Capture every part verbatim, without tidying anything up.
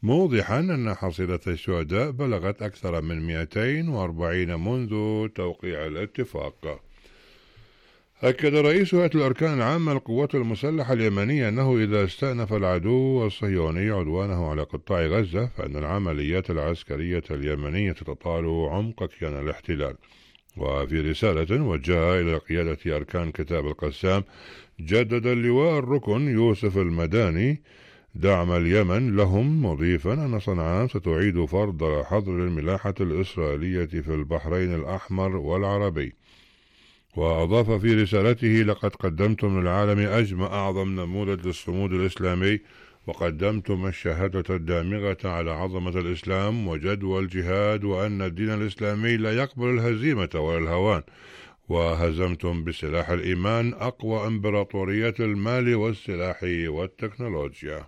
موضحا أن حصيلة الشهداء بلغت أكثر من مئتين وأربعين منذ توقيع الاتفاق. أكد رئيس هيئة الأركان العامة للقوات المسلحة اليمنية أنه إذا استأنف العدو الصهيوني عدوانه على قطاع غزة فإن العمليات العسكرية اليمنية تتطال عمق كيان الاحتلال. وفي رسالة وجهها إلى قيادة أركان كتاب القسام، جدد اللواء الركن يوسف المداني دعم اليمن لهم، مضيفا أن صنعاء ستعيد فرض حظر الملاحة الإسرائيلية في البحرين الأحمر والعربي. وأضاف في رسالته: لقد قدمتم للعالم أجمع أعظم نموذج للصمود الإسلامي، وقدمتم الشهادة الدامغة على عظمة الإسلام وجدوى الجهاد، وأن الدين الإسلامي لا يقبل الهزيمة ولا الهوان، وهزمتم بسلاح الإيمان أقوى إمبراطوريات المال والسلاح والتكنولوجيا.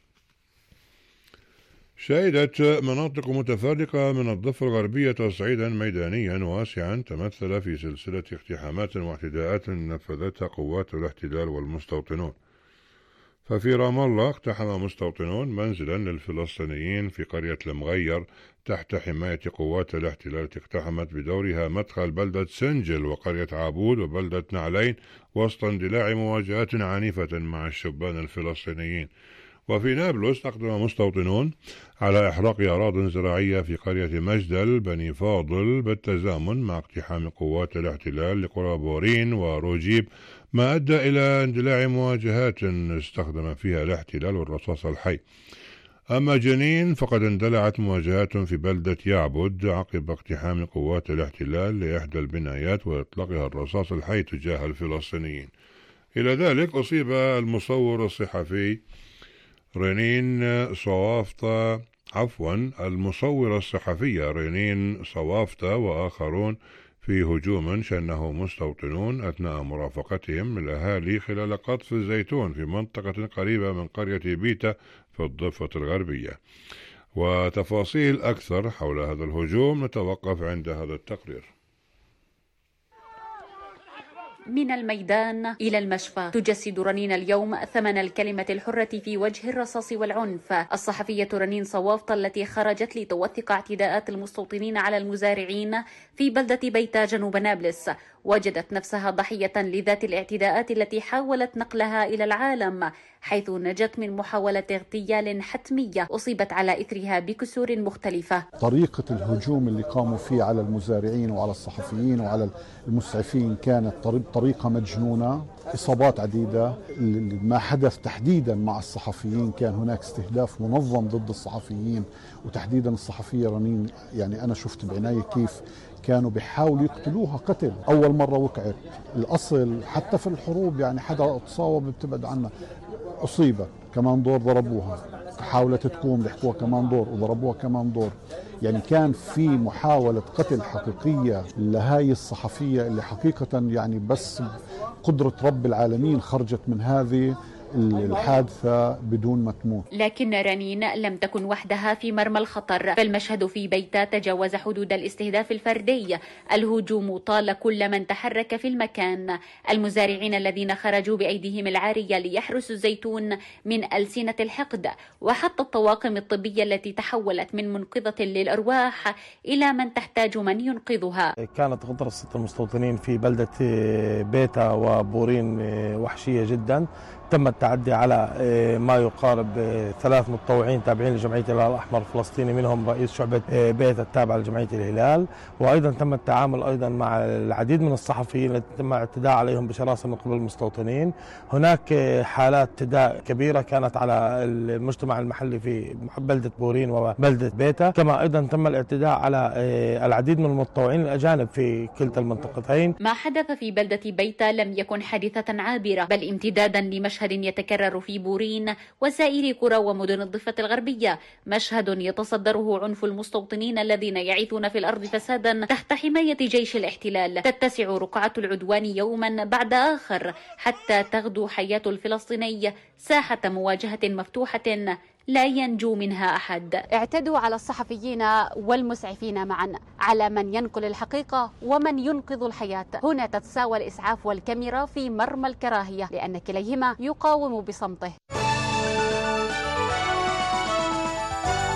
شهدت مناطق متفرقة من الضفة الغربية تصعيدا ميدانيا واسعا تمثل في سلسلة اقتحامات واعتداءات نفذتها قوات الاحتلال والمستوطنون. ففي رام الله اقتحم مستوطنون منزلا للفلسطينيين في قرية المغير تحت حماية قوات الاحتلال، اقتحمت بدورها مدخل بلدة سنجل وقرية عابود وبلدة نعلين وسط اندلاع مواجهات عنيفة مع الشبان الفلسطينيين. وفي نابلس أقدم مستوطنون على إحراق أراضٍ زراعية في قرية مجدل بني فاضل بالتزامن مع اقتحام قوات الاحتلال لقرى بورين وروجيب، ما أدى إلى اندلاع مواجهات استخدم فيها الاحتلال الرصاص الحي. أما جنين فقد اندلعت مواجهات في بلدة يعبد عقب اقتحام قوات الاحتلال لإحدى البنايات وإطلاقها الرصاص الحي تجاه الفلسطينيين. إلى ذلك أصيب المصور الصحفي رنين صوافطة عفوا المصورة الصحفية رنين صوافطة وآخرون في هجوم شنه مستوطنون أثناء مرافقتهم الأهالي خلال قطف الزيتون في منطقة قريبة من قرية بيتا في الضفة الغربية. وتفاصيل أكثر حول هذا الهجوم نتوقف عند هذا التقرير. من الميدان إلى المشفى تجسد رنين اليوم ثمن الكلمة الحرة في وجه الرصاص والعنف. الصحفية رنين صوافطة التي خرجت لتوثق اعتداءات المستوطنين على المزارعين في بلدة بيتا جنوب نابلس وجدت نفسها ضحية لذات الاعتداءات التي حاولت نقلها إلى العالم، حيث نجت من محاولة اغتيال حتمية أصيبت على إثرها بكسور مختلفة. طريقة الهجوم اللي قاموا فيه على المزارعين وعلى الصحفيين وعلى المسعفين كانت طريقة مجنونة، إصابات عديدة. ما حدث تحديدا مع الصحفيين كان هناك استهداف منظم ضد الصحفيين وتحديدا الصحفية رنين. يعني أنا شفت بعناية كيف كانوا بيحاولوا يقتلوها قتل. أول مرة وقعت الأصل حتى في الحروب، يعني حدا تصاوب بتبعد عنها، أصيبت كمان دور ضربوها، حاولت تقوم لحقوها كمان دور وضربوها كمان دور. يعني كان في محاولة قتل حقيقية لهاي الصحفية اللي حقيقة يعني بس قدرة رب العالمين خرجت من هذه الحادثة بدون ما تموت. لكن رنين لم تكن وحدها في مرمى الخطر، فالمشهد في بيتا تجاوز حدود الاستهداف الفردي. الهجوم طال كل من تحرك في المكان، المزارعين الذين خرجوا بأيديهم العارية ليحرسوا الزيتون من ألسنة الحقد، وحتى الطواقم الطبية التي تحولت من منقذة للأرواح إلى من تحتاج من ينقذها. كانت غطرسة المستوطنين في بلدة بيتا وبورين وحشية جدا. تم التعدي على ما يقارب ثلاث متطوعين تابعين لجمعية الهلال الأحمر الفلسطيني، منهم رئيس شعبة بيتا التابعة لجمعية الهلال. وأيضا تم التعامل أيضا مع العديد من الصحفيين الذين تم الاعتداء عليهم بشراسة من قبل المستوطنين. هناك حالات اعتداء كبيرة كانت على المجتمع المحلي في بلدة بورين وبلدة بيتا، كما أيضا تم الاعتداء على العديد من المتطوعين الأجانب في كلتا المنطقتين. ما حدث في بلدة بيتا لم يكن حادثة عابرة، بل امتدادا لمشهد يتكرر في بورين وسائر قرى ومدن الضفة الغربية، مشهد يتصدره عنف المستوطنين الذين يعيثون في الأرض فسادا تحت حماية جيش الاحتلال. تتسع رقعة العدوان يوما بعد آخر حتى تغدو حياة الفلسطيني ساحة مواجهة مفتوحة لا ينجو منها أحد. اعتدوا على الصحفيين والمسعفين معا، على من ينقل الحقيقة ومن ينقذ الحياة. هنا تتساوى الإسعاف والكاميرا في مرمى الكراهية، لأن كليهما يقاوم بصمته.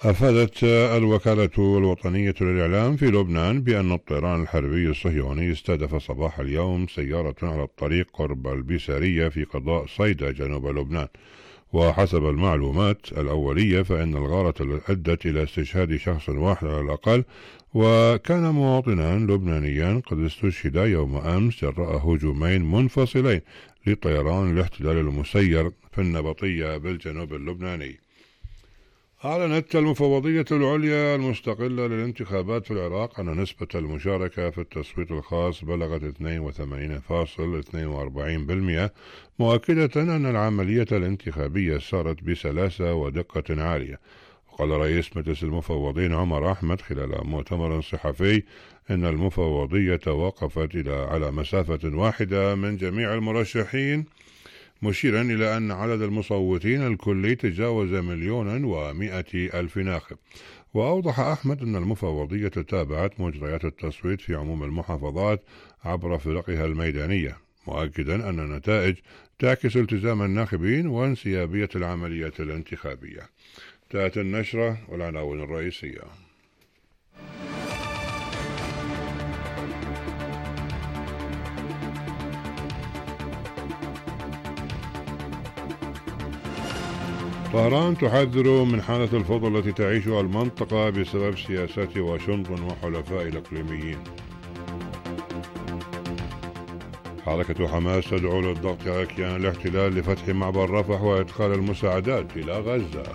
أفادت الوكالة الوطنية للإعلام في لبنان بأن الطيران الحربي الصهيوني استهدف صباح اليوم سيارة على الطريق قرب البيسارية في قضاء صيدا جنوب لبنان. وحسب المعلومات الأولية فإن الغارة أدت إلى استشهاد شخص واحد على الأقل، وكان مواطنان لبنانيان قد استشهدا يوم أمس جراء هجومين منفصلين لطيران الاحتلال المسير في النبطية بالجنوب اللبناني. أعلنت المفوضية العليا المستقلة للانتخابات في العراق أن نسبة المشاركة في التصويت الخاص بلغت اثنين وثمانين فاصلة اثنين وأربعين بالمئة، مؤكدة أن العملية الانتخابية سارت بسلاسة ودقة عالية. وقال رئيس مجلس المفوضين عمر أحمد خلال مؤتمر صحفي أن المفوضية وقفت إلى على مسافة واحدة من جميع المرشحين، مشيرا إلى أن عدد المصوتين الكلي تجاوز مليونا ومائة ألف ناخب. وأوضح أحمد أن المفوضية تابعت مجريات التصويت في عموم المحافظات عبر فرقها الميدانية، مؤكدا أن النتائج تعكس التزام الناخبين وانسيابية العملية الانتخابية. تأتي النشرة والعناوين الرئيسية. طهران تحذر من حالة الفوضى التي تعيشها المنطقة بسبب سياسات واشنطن وحلفاء الإقليميين. حركة حماس تدعو للضغط على كيان الاحتلال لفتح معبر رفح وإدخال المساعدات إلى غزة.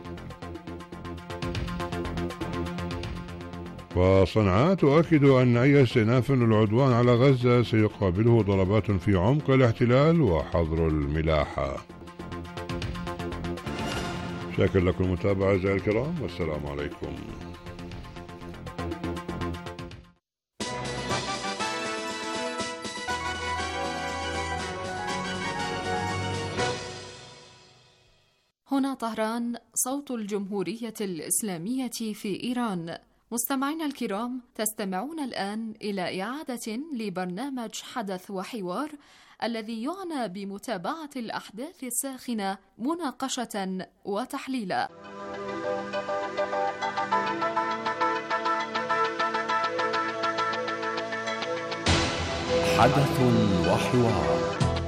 وصنعاء تؤكد أن أي استئناف للعدوان على غزة سيقابله ضربات في عمق الاحتلال وحظر الملاحة. شاكر لكم المتابعة أعزائي الكرام، والسلام عليكم. هنا طهران، صوت الجمهورية الإسلامية في إيران. مستمعينا الكرام، تستمعون الآن إلى إعادة لبرنامج حدث وحوار الذي يعنى بمتابعة الأحداث الساخنة مناقشة وتحليلا. حدث وحوار.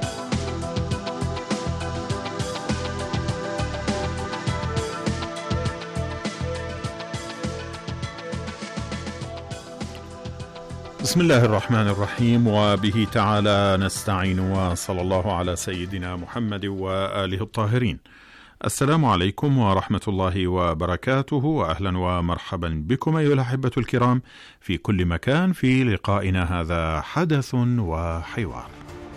بسم الله الرحمن الرحيم، وبه تعالى نستعين، وصلى الله على سيدنا محمد وآله الطاهرين. السلام عليكم ورحمة الله وبركاته، وأهلا ومرحبا بكم أيها الأحبة الكرام في كل مكان في لقائنا هذا حدث وحوار.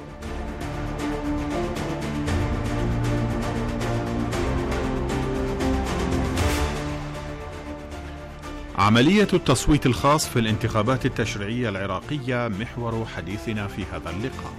عملية التصويت الخاص في الانتخابات التشريعية العراقية محور حديثنا في هذا اللقاء.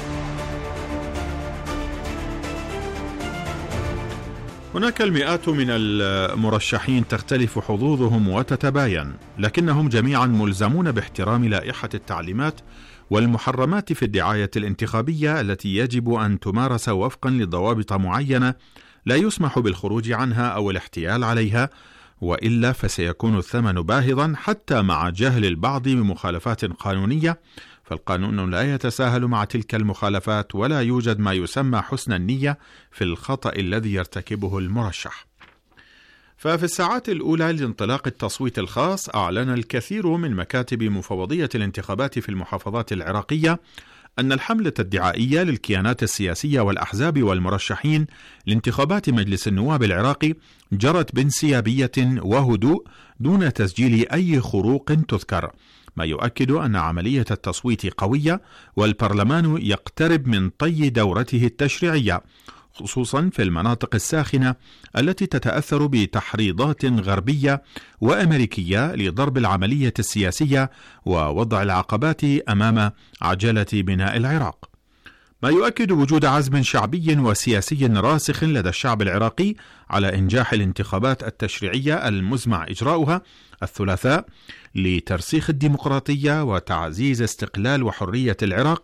هناك المئات من المرشحين تختلف حظوظهم وتتباين، لكنهم جميعا ملزمون باحترام لائحة التعليمات والمحرمات في الدعاية الانتخابية التي يجب أن تمارس وفقا لضوابط معينة لا يسمح بالخروج عنها أو الاحتيال عليها، وإلا فسيكون الثمن باهظا حتى مع جهل البعض بمخالفات قانونية، فالقانون لا يتساهل مع تلك المخالفات، ولا يوجد ما يسمى حسن النية في الخطأ الذي يرتكبه المرشح. ففي الساعات الأولى لانطلاق التصويت الخاص أعلن الكثير من مكاتب مفوضية الانتخابات في المحافظات العراقية أن الحملة الدعائية للكيانات السياسية والأحزاب والمرشحين لانتخابات مجلس النواب العراقي جرت بانسيابية وهدوء دون تسجيل أي خروق تذكر، ما يؤكد أن عملية التصويت قوية والبرلمان يقترب من طي دورته التشريعية، خصوصا في المناطق الساخنة التي تتأثر بتحريضات غربية وأمريكية لضرب العملية السياسية ووضع العقبات أمام عجلة بناء العراق، ما يؤكد وجود عزم شعبي وسياسي راسخ لدى الشعب العراقي على إنجاح الانتخابات التشريعية المزمع إجراؤها الثلاثاء لترسيخ الديمقراطية وتعزيز استقلال وحرية العراق،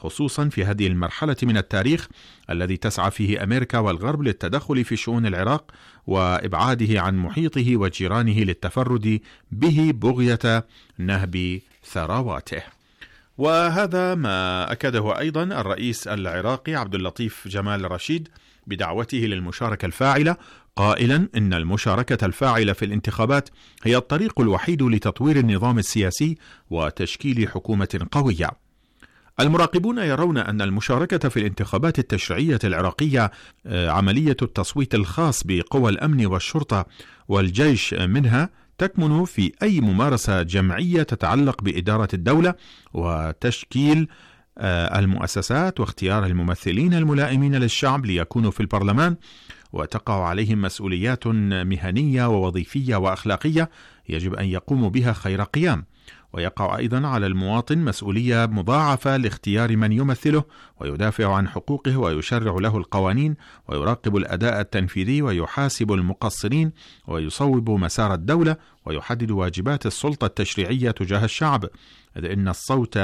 خصوصا في هذه المرحلة من التاريخ الذي تسعى فيه أمريكا والغرب للتدخل في شؤون العراق وإبعاده عن محيطه وجيرانه للتفرد به بغية نهب ثرواته. وهذا ما أكده أيضا الرئيس العراقي عبد اللطيف جمال رشيد بدعوته للمشاركة الفاعلة، قائلا إن المشاركة الفاعلة في الانتخابات هي الطريق الوحيد لتطوير النظام السياسي وتشكيل حكومة قوية. المراقبون يرون أن المشاركة في الانتخابات التشريعية العراقية عملية التصويت الخاص بقوى الأمن والشرطة والجيش منها تكمن في أي ممارسة جمعية تتعلق بإدارة الدولة وتشكيل المؤسسات واختيار الممثلين الملائمين للشعب ليكونوا في البرلمان، وتقع عليهم مسؤوليات مهنية ووظيفية وأخلاقية يجب أن يقوموا بها خير قيام. ويقع أيضا على المواطن مسؤولية مضاعفة لاختيار من يمثله ويدافع عن حقوقه ويشرع له القوانين ويراقب الأداء التنفيذي ويحاسب المقصرين ويصوب مسار الدولة ويحدد واجبات السلطة التشريعية تجاه الشعب، إذ إن الصوت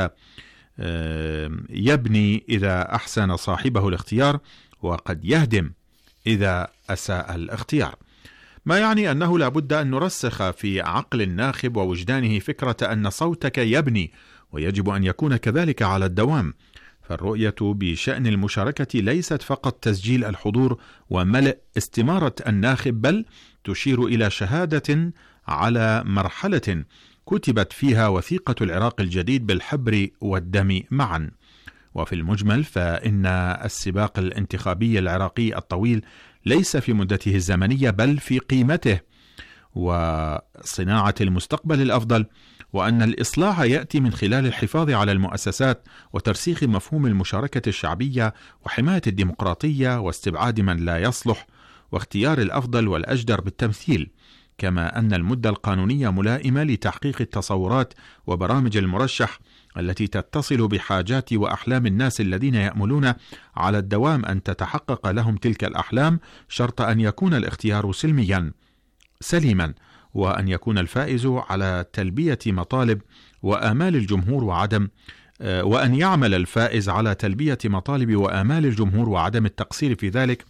يبني إذا أحسن صاحبه الاختيار وقد يهدم إذا أساء الاختيار، ما يعني أنه لا بد أن نرسخ في عقل الناخب ووجدانه فكرة أن صوتك يبني ويجب أن يكون كذلك على الدوام. فالرؤية بشأن المشاركة ليست فقط تسجيل الحضور وملء استمارة الناخب، بل تشير إلى شهادة على مرحلة كتبت فيها وثيقة العراق الجديد بالحبر والدم معا. وفي المجمل فإن السباق الانتخابي العراقي الطويل ليس في مدته الزمنية بل في قيمته وصناعة المستقبل الأفضل، وأن الإصلاح يأتي من خلال الحفاظ على المؤسسات وترسيخ مفهوم المشاركة الشعبية وحماية الديمقراطية واستبعاد من لا يصلح واختيار الأفضل والأجدر بالتمثيل، كما أن المدة القانونية ملائمة لتحقيق التصورات وبرامج المرشح التي تتصل بحاجات وأحلام الناس الذين يأملون على الدوام أن تتحقق لهم تلك الأحلام، شرط أن يكون الاختيار سلميا سليما، وأن يكون الفائز على تلبية مطالب وآمال الجمهور وعدم وأن يعمل الفائز على تلبية مطالب وآمال الجمهور وعدم التقصير في ذلك،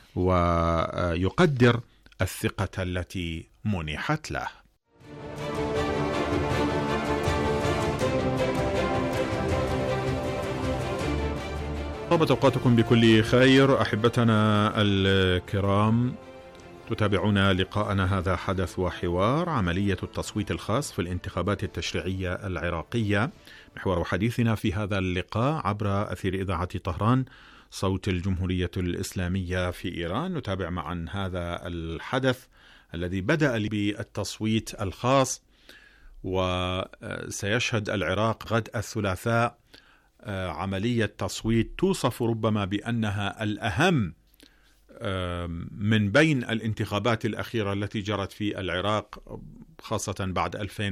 ويقدر الثقة التي منحت له. طابت أوقاتكم بكل خير أحبتنا الكرام، تتابعون لقاءنا هذا حدث وحوار عملية التصويت الخاص في الانتخابات التشريعية العراقية. محور حديثنا في هذا اللقاء عبر أثير إذاعة طهران صوت الجمهورية الإسلامية في إيران. نتابع معا هذا الحدث الذي بدأ بالتصويت الخاص، وسيشهد العراق غد الثلاثاء عملية تصويت توصف ربما بأنها الأهم من بين الانتخابات الأخيرة التي جرت في العراق، خاصة بعد ألفين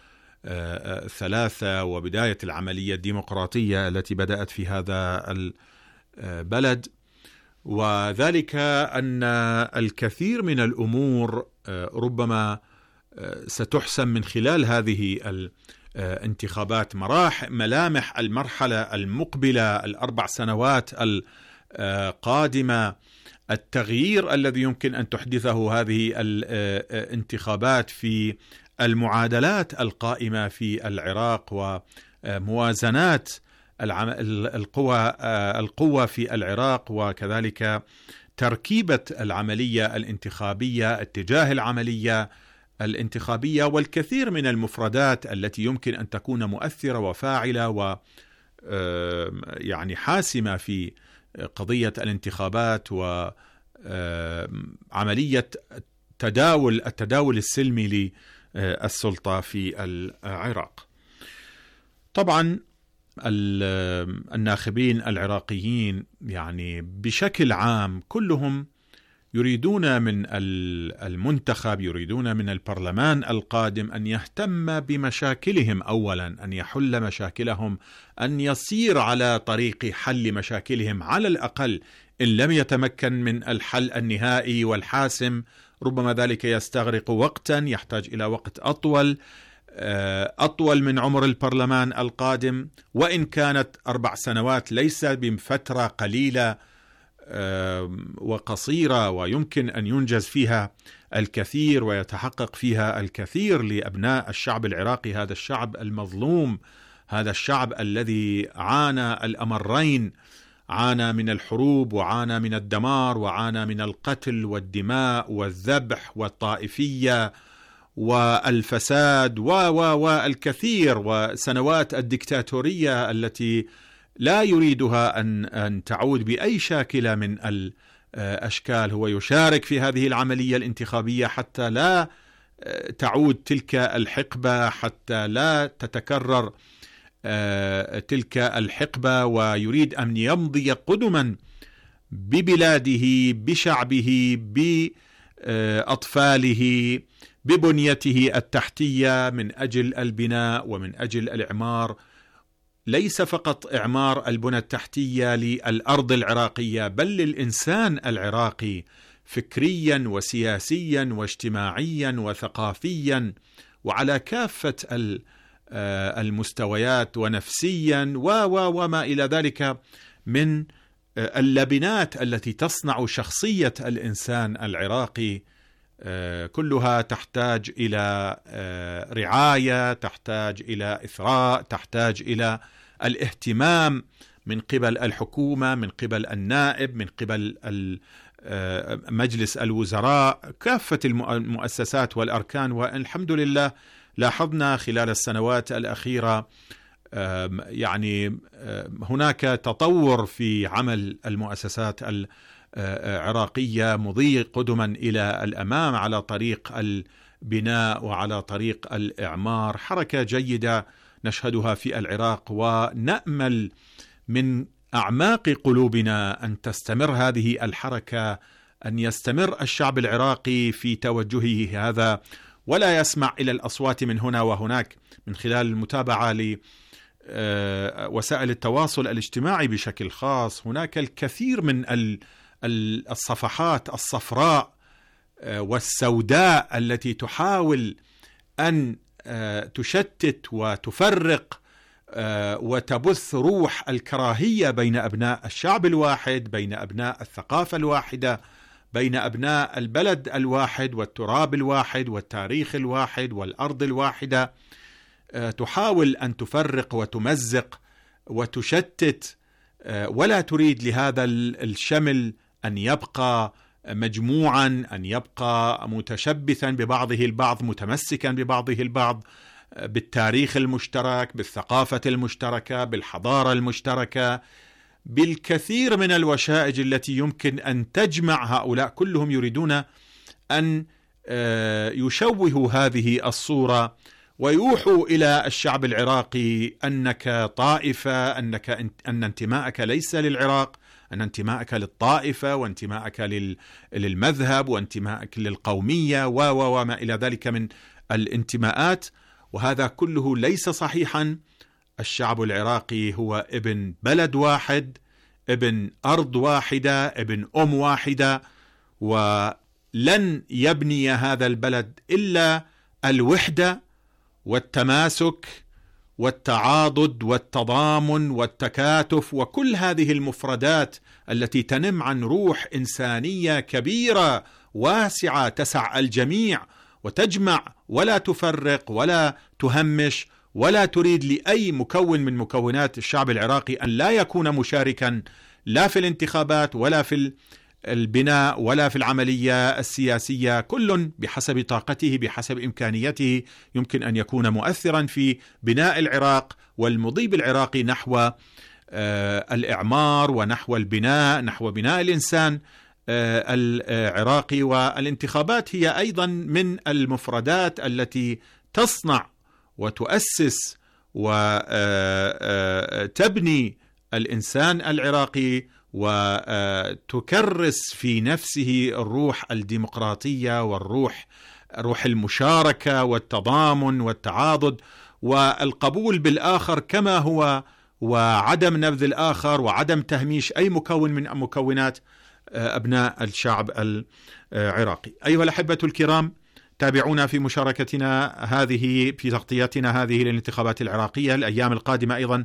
وثلاثة وبداية العملية الديمقراطية التي بدأت في هذا البلد، وذلك أن الكثير من الأمور ربما ستحسم من خلال هذه الانتخابات. مراحل ملامح المرحلة المقبلة الأربع سنوات القادمة، التغيير الذي يمكن أن تحدثه هذه الانتخابات في المعادلات القائمة في العراق وموازنات القوى القوة في العراق، وكذلك تركيبة العملية الانتخابية، اتجاه العملية الانتخابية، والكثير من المفردات التي يمكن أن تكون مؤثرة وفاعلة و يعني حاسمة في قضية الانتخابات وعملية تداول التداول السلمي للسلطة في العراق. طبعا الناخبين العراقيين يعني بشكل عام كلهم يريدون من المنتخب، يريدون من البرلمان القادم أن يهتم بمشاكلهم أولا، أن يحل مشاكلهم، أن يسير على طريق حل مشاكلهم على الأقل. إن لم يتمكن من الحل النهائي والحاسم ربما ذلك يستغرق وقتا، يحتاج إلى وقت أطول، أطول من عمر البرلمان القادم، وإن كانت أربع سنوات ليس بفترة قليلة وقصيرة، ويمكن أن ينجز فيها الكثير ويتحقق فيها الكثير لأبناء الشعب العراقي، هذا الشعب المظلوم، هذا الشعب الذي عانى الأمرين، عانى من الحروب وعانى من الدمار وعانى من القتل والدماء والذبح والطائفية والفساد و و والكثير، وسنوات الدكتاتورية التي لا يريدها أن أن تعود بأي شاكلة من الأشكال. هو يشارك في هذه العملية الانتخابية حتى لا تعود تلك الحقبة، حتى لا تتكرر تلك الحقبة، ويريد أن يمضي قدما ببلاده، بشعبه، بأطفاله، ببنيته التحتية، من أجل البناء ومن أجل الإعمار، ليس فقط إعمار البنى التحتية للأرض العراقية، بل للإنسان العراقي فكريا وسياسيا واجتماعيا وثقافيا وعلى كافة المستويات، ونفسيا و و وما إلى ذلك من اللبنات التي تصنع شخصية الإنسان العراقي. كلها تحتاج إلى رعاية، تحتاج إلى إثراء، تحتاج إلى الاهتمام من قبل الحكومة، من قبل النائب، من قبل مجلس الوزراء، كافة المؤسسات والأركان. والحمد لله لاحظنا خلال السنوات الأخيرة يعني هناك تطور في عمل المؤسسات العراقية، مضي قدما إلى الأمام على طريق البناء وعلى طريق الإعمار، حركة جيدة نشهدها في العراق، ونأمل من أعماق قلوبنا أن تستمر هذه الحركة، أن يستمر الشعب العراقي في توجهه هذا، ولا يسمع إلى الأصوات من هنا وهناك من خلال المتابعة لوسائل التواصل الاجتماعي بشكل خاص. هناك الكثير من الصفحات الصفراء والسوداء التي تحاول أن تشتت وتفرق وتبث روح الكراهية بين أبناء الشعب الواحد، بين أبناء الثقافة الواحدة، بين أبناء البلد الواحد والتراب الواحد والتاريخ الواحد والأرض الواحدة. تحاول أن تفرق وتمزق وتشتت، ولا تريد لهذا الشمل أن يبقى مجموعا، أن يبقى متشبثا ببعضه البعض، متمسكا ببعضه البعض، بالتاريخ المشترك، بالثقافة المشتركة، بالحضارة المشتركة، بالكثير من الوشائج التي يمكن أن تجمع هؤلاء. كلهم يريدون أن يشوهوا هذه الصورة ويوحوا إلى الشعب العراقي أنك طائفة، أنك أن انتماءك ليس للعراق، أن انتماءك للطائفة وانتماءك للمذهب وانتماءك للقومية و وما إلى ذلك من الانتماءات، وهذا كله ليس صحيحا. الشعب العراقي هو ابن بلد واحد، ابن أرض واحدة، ابن أم واحدة، ولن يبني هذا البلد إلا الوحدة والتماسك والتعاضد والتضامن والتكاتف، وكل هذه المفردات التي تنم عن روح إنسانية كبيرة واسعة تسع الجميع وتجمع ولا تفرق ولا تهمش، ولا تريد لأي مكون من مكونات الشعب العراقي أن لا يكون مشاركا لا في الانتخابات ولا في البناء ولا في العملية السياسية. كل بحسب طاقته بحسب إمكانيته يمكن أن يكون مؤثرا في بناء العراق والمضي بالعراق نحو الإعمار ونحو البناء، نحو بناء الإنسان العراقي. والانتخابات هي أيضا من المفردات التي تصنع وتؤسس وتبني الإنسان العراقي وتكرس في نفسه الروح الديمقراطية والروح روح المشاركة والتضامن والتعاضد والقبول بالآخر كما هو، وعدم نبذ الآخر وعدم تهميش أي مكون من مكونات أبناء الشعب العراقي. أيها الأحبة الكرام، تابعونا في مشاركتنا هذه في تغطيتنا هذه للانتخابات العراقية. الأيام القادمة أيضا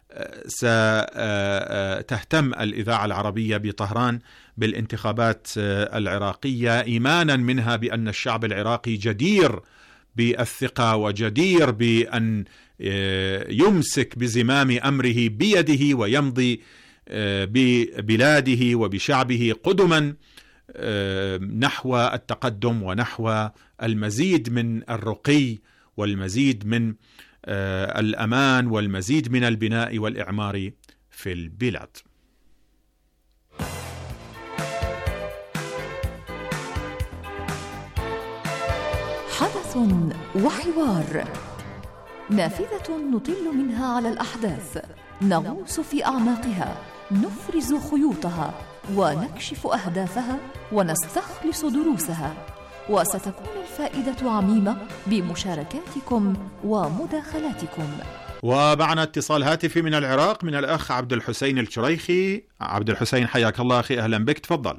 ستهتم الإذاعة العربية بطهران بالانتخابات العراقية، إيمانا منها بأن الشعب العراقي جدير بالثقة وجدير بأن يمسك بزمام أمره بيده ويمضي ببلاده وبشعبه قدما نحو التقدم ونحو المزيد من الرقي والمزيد من الأمان والمزيد من البناء والإعمار في البلاد. حدث وحوار، نافذة نطل منها على الأحداث، نغوص في أعماقها، نفرز خيوطها ونكشف أهدافها ونستخلص دروسها، وستكون الفائدة عميمة بمشاركاتكم ومداخلاتكم. ومعنا اتصال هاتفي من العراق من الأخ عبد الحسين الشريخي. عبد الحسين حياك الله أخي، أهلا بك، تفضل.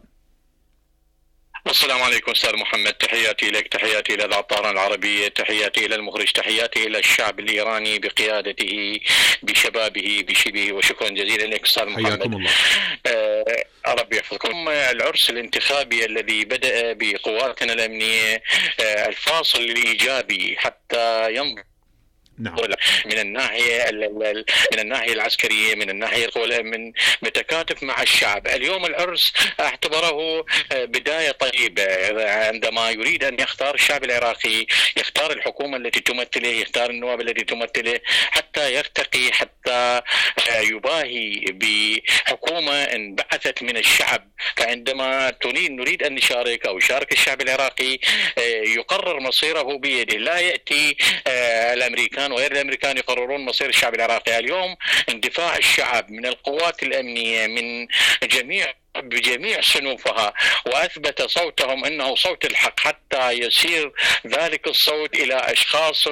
السلام عليكم أستاذ محمد، تحياتي لك، تحياتي إلى إذاعة طهران العربية، تحياتي إلى المخرج، تحياتي إلى الشعب الإيراني بقيادته بشبابه بشبه، وشكرا جزيلا لك أستاذ محمد. حياكم الله. آه ربي يحفظكم. العرس الانتخابي الذي بدأ بقواتنا الأمنية آه الفاصل الإيجابي حتى ينظر نعم. من الناحية من الناحية العسكرية، من الناحية من متكاتف مع الشعب. اليوم العرس اعتبره بداية طيبة عندما يريد أن يختار الشعب العراقي، يختار الحكومة التي تمثله، يختار النواب التي تمثله، حتى يرتقي، حتى يباهي بحكومة انبعثت من الشعب. فعندما تريد نريد أن نشارك أو يشارك الشعب العراقي يقرر مصيره بيده، لا يأتي الأمريكان وغير الأمريكان يقررون مصير الشعب العراقي. اليوم اندفاع الشعب من القوات الأمنية من جميع بجميع صنوفها، وأثبت صوتهم أنه صوت الحق، حتى يسير ذلك الصوت إلى أشخاص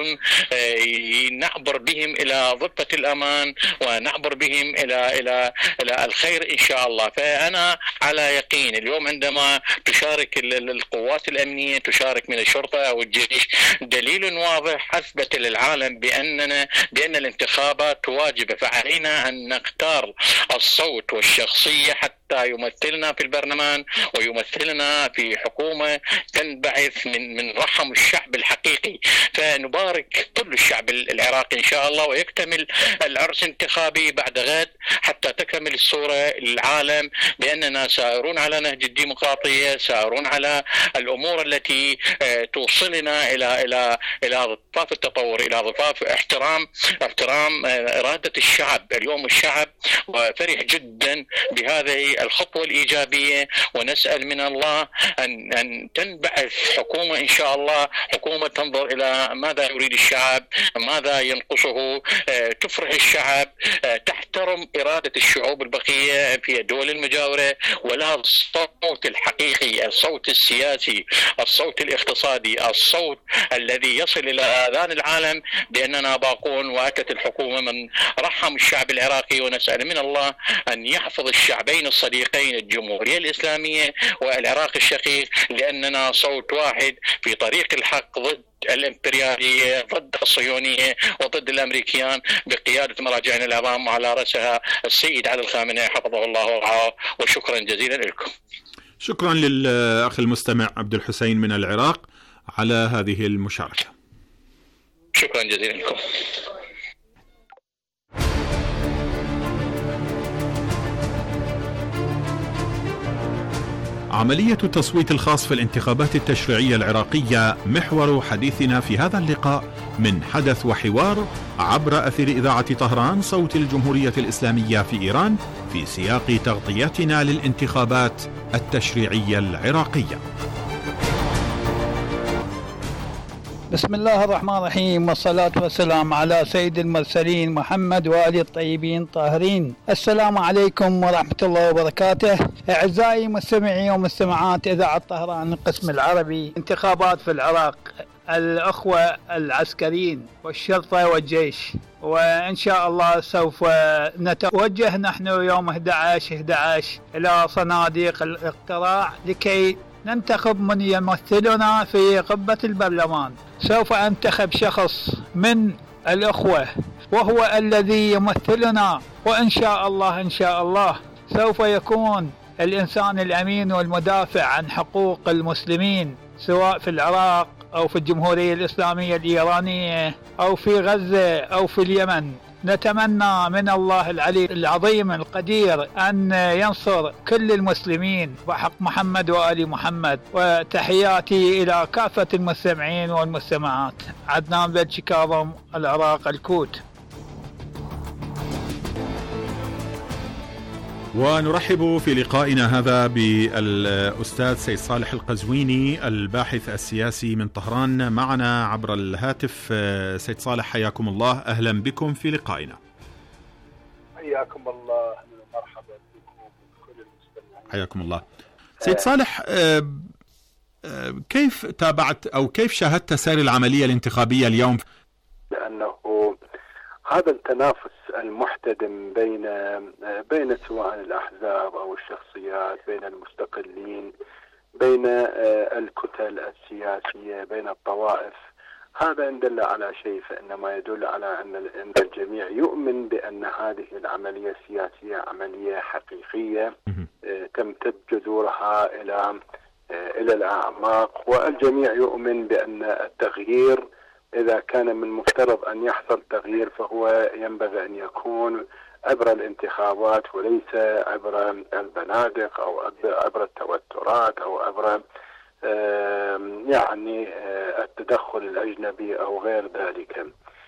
نعبر بهم إلى ضفة الأمان ونعبر بهم إلى إلى إلى الخير إن شاء الله. فأنا على يقين اليوم عندما تشارك القوات الأمنية، تشارك من الشرطة أو الجيش، دليل واضح أثبت للعالم بأننا بأن الانتخابات واجبة، فعلينا أن نختار الصوت والشخصية حتى يمثلنا في البرلمان ويمثلنا في حكومة تنبعث من من رحم الشعب الحقيقي. فنبارك كل الشعب العراقي إن شاء الله، ويكتمل العرس الانتخابي بعد غد حتى تكتمل الصورة للعالم بأننا سائرون على نهج الديمقراطية، سائرون على الأمور التي توصلنا إلى إلى إلى ضفاف التطور، إلى ضفاف احترام احترام إرادة الشعب. اليوم الشعب فرح جدا بهذه الخطوة الإيجابية، ونسأل من الله أن أن تنبعث حكومة إن شاء الله، حكومة تنظر إلى ماذا يريد الشعب، ماذا ينقصه، تفرح الشعب، تحترم إرادة الشعوب البقية في الدول المجاورة، ولها الصوت الحقيقي، الصوت السياسي، الصوت الاقتصادي، الصوت الذي يصل إلى آذان العالم بأننا باقون. وأتت الحكومة من رحم الشعب العراقي، ونسأل من الله أن يحفظ الشعبين الصديقين، الجمهورية الإسلامية والعراق الشقيق، لأننا صوت واحد في طريق الحق ضد الإمبريالية، ضد الصهيونية وضد الأمريكيان بقيادة مراجعنا العظام وعلى رأسها السيد علي الخامنئي حفظه الله ورعاه. وشكرا جزيلا لكم. شكرا للأخ المستمع عبد الحسين من العراق على هذه المشاركة. شكرا جزيلا لكم. عملية التصويت الخاص في الانتخابات التشريعية العراقية محور حديثنا في هذا اللقاء من حدث وحوار عبر أثير إذاعة طهران صوت الجمهورية الإسلامية في إيران، في سياق تغطيتنا للانتخابات التشريعية العراقية. بسم الله الرحمن الرحيم، والصلاة والسلام على سيد المرسلين محمد وآله الطيبين الطاهرين. السلام عليكم ورحمة الله وبركاته. أعزائي مستمعي ومستمعات إذاعة طهران القسم العربي، انتخابات في العراق، الأخوة العسكريين والشرطة والجيش، وإن شاء الله سوف نتوجه نحن يوم أحد عشر أحد عشر إلى صناديق الاقتراع لكي ننتخب من يمثلنا في قبة البرلمان. سوف أنتخب شخص من الأخوة وهو الذي يمثلنا، وإن شاء الله إن شاء الله سوف يكون الإنسان الأمين والمدافع عن حقوق المسلمين، سواء في العراق أو في الجمهورية الإسلامية الإيرانية أو في غزة أو في اليمن. نتمنى من الله العلي العظيم القدير أن ينصر كل المسلمين بحق محمد وآل محمد. وتحياتي إلى كافة المستمعين والمستمعات. عدنان بلشي كاظم، العراق، الكوت. ونرحب في لقائنا هذا بالأستاذ سيد صالح القزويني الباحث السياسي من طهران، معنا عبر الهاتف. سيد صالح حياكم الله، أهلا بكم في لقائنا. حياكم الله، مرحبا بكم وكل المستمعين. حياكم الله. سيد صالح، كيف تابعت أو كيف شاهدت سير العملية الانتخابية اليوم؟ لأنه هذا التنافس المحتدم بين بين سواء الأحزاب أو الشخصيات، بين المستقلين، بين الكتل السياسية، بين الطوائف، هذا إن دل على شيء فإنما يدل على أن الجميع يؤمن بأن هذه العملية السياسية عملية حقيقية تمتد جذورها إلى إلى الأعماق، والجميع يؤمن بأن التغيير إذا كان من مفترض أن يحصل تغيير فهو ينبغي أن يكون عبر الانتخابات وليس عبر البنادق أو عبر التوترات أو عبر يعني التدخل الأجنبي أو غير ذلك.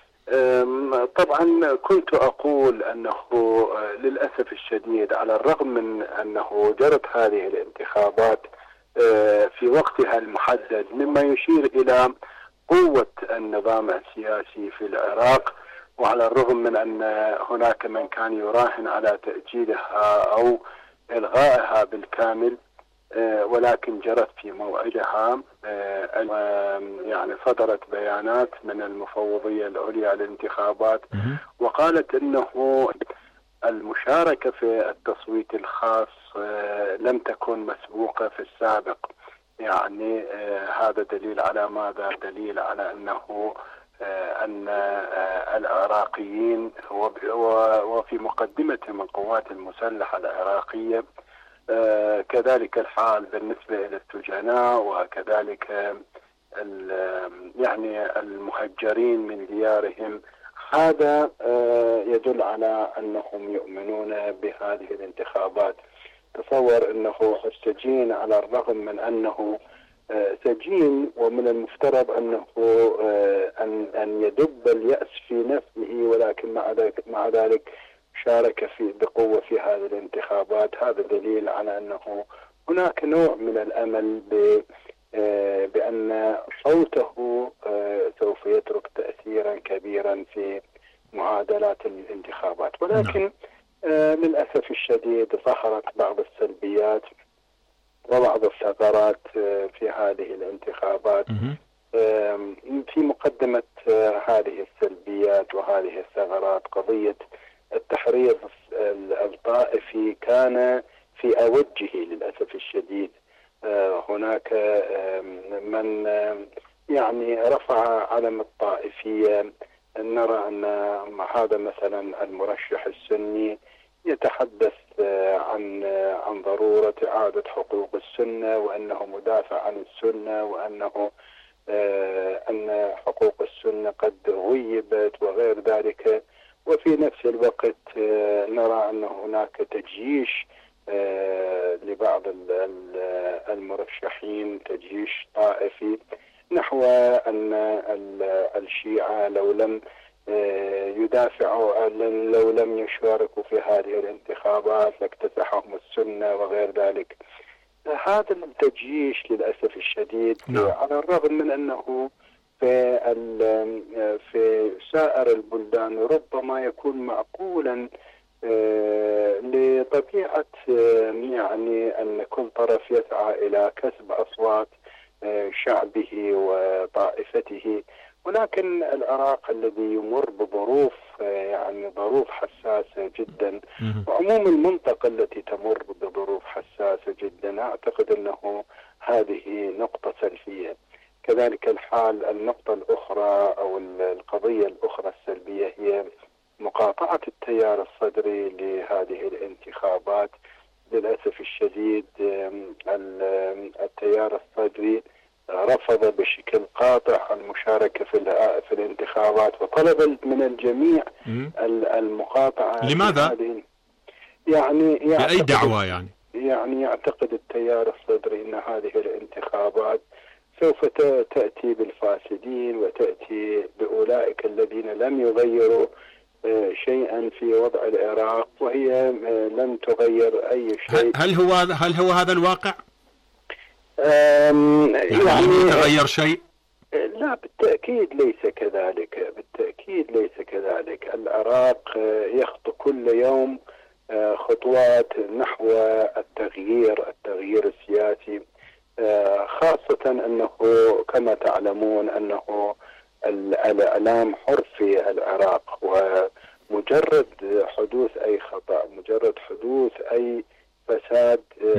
طبعا كنت أقول أنه للأسف الشديد على الرغم من أنه جرت هذه الانتخابات في وقتها المحدد، مما يشير إلى قوة النظام السياسي في العراق، وعلى الرغم من أن هناك من كان يراهن على تأجيلها أو إلغائها بالكامل، ولكن جرت في موعدها. يعني صدرت بيانات من المفوضية العليا للانتخابات وقالت أنه المشاركة في التصويت الخاص لم تكن مسبوقة في السابق. يعني آه هذا دليل على ماذا؟ دليل على أنه آه أن آه العراقيين وفي مقدمتهم القوات المسلحة العراقية، آه كذلك الحال بالنسبة إلى السجناء وكذلك يعني المهجرين من ديارهم. هذا آه يدل على أنهم يؤمنون بهذه الانتخابات. تصور أنه السجين على الرغم من أنه سجين ومن المفترض أنه أن أن يدب اليأس في نفسه، ولكن مع ذلك مع ذلك شارك في بقوة في هذه الانتخابات. هذا دليل على أنه هناك نوع من الأمل بأن صوته سوف يترك تأثيرا كبيرا في معادلات الانتخابات. ولكن آه للأسف الشديد ظهرت بعض السلبيات وبعض الثغرات آه في هذه الانتخابات. آه في مقدمة آه هذه السلبيات وهذه الثغرات قضية التحريض الطائفي كان في أوجه للأسف الشديد. آه هناك آه من آه يعني رفع علم الطائفية. نرى أن هذا مثلا المرشح السني يتحدث عن عن ضرورة إعادة حقوق السنة، وأنه مدافع عن السنة، وأنه أن حقوق السنة قد غيبت وغير ذلك. وفي نفس الوقت نرى أن هناك تجيش لبعض المرشحين، تجيش طائفي نحو أن الشيعة لو لم يدافعوا لو لم يشاركوا في هذه الانتخابات لاكتسحهم السنة وغير ذلك. هذا التجيش للأسف الشديد نعم. على الرغم من أنه في في سائر البلدان ربما يكون معقولا لطبيعة يعني أن كل طرف يسعى إلى كسب أصوات شعبه وطائفته. ولكن العراق الذي يمر بظروف يعني ظروف حساسة جدا، وعموم المنطقة التي تمر بظروف حساسة جدا، أعتقد أنه هذه نقطة سلبية. كذلك الحال النقطة الأخرى أو القضية الأخرى السلبية هي مقاطعة التيار الصدري لهذه الانتخابات. للأسف الشديد التيار الصدري رفض بشكل قاطع المشاركة في في الانتخابات، وطلب من الجميع المقاطعة. لماذا؟ يعني بأي دعوة يعني؟ يعني يعتقد التيار الصدري أن هذه الانتخابات سوف تأتي بالفاسدين وتأتي بأولئك الذين لم يغيروا شيئا في وضع العراق، وهي لم تغير أي شيء. هل هو هل هو هذا الواقع؟ يعني, يعني تغير شيء؟ لا بالتأكيد ليس كذلك، بالتأكيد ليس كذلك. العراق يخطو كل يوم خطوات نحو التغيير التغيير السياسي، خاصة أنه كما تعلمون أنه الإعلام حر في العراق، ومجرد حدوث أي خطأ، مجرد حدوث أي فساد،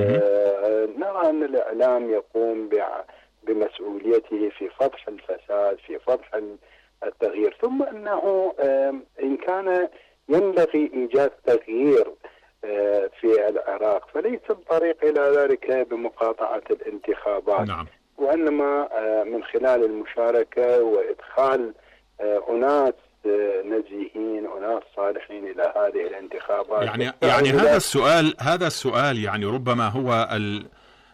نرى أن الإعلام يقوم بمسؤوليته في فضح الفساد، في فضح التغيير. ثم أنه إن كان ينبغي إيجاد تغيير في العراق فليس الطريق إلى ذلك بمقاطعة الانتخابات. نعم. وإنما من خلال المشاركة وإدخال أناس نزيهين، أناس صالحين إلى هذه الانتخابات. يعني يعني هذا السؤال هذا السؤال يعني ربما هو ال